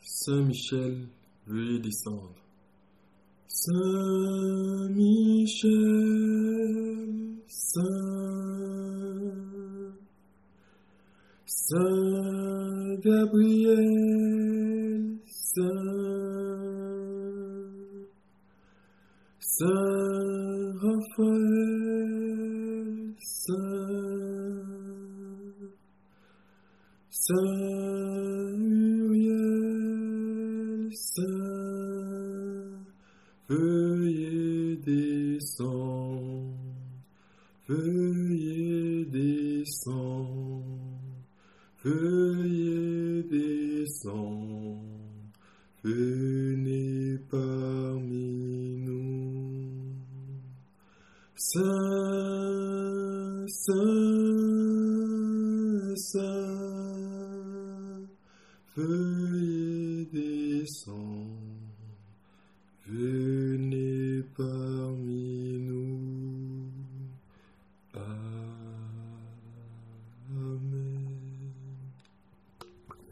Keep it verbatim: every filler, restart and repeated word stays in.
Saint Michel, veuillez descendre. Saint Michel, Saint, Saint Gabriel, Saint, Saint Raphaël, Saint, Saint Uriel, Saint, veuillez descendre, veuillez descendre, veuillez descendre, venez parmi nous. Saint, Saint, Saint, veuillez descendre, veuillez